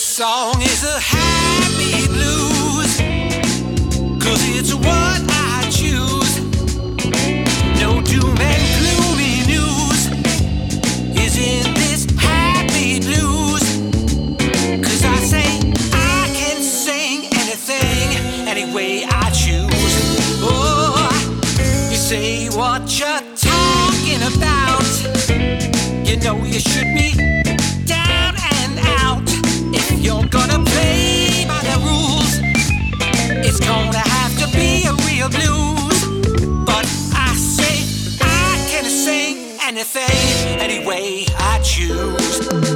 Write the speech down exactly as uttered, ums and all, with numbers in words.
song is a happy blues, 'cause it's what I choose. No doom and gloomy news is in this happy blues, 'cause I say I can sing anything, any way I choose. Oh, you say what you're talking about, you know you should be down and out. If you're gonna play by the rules, it's gonna have to be a real blues. But I say I can sing anything, any way I choose.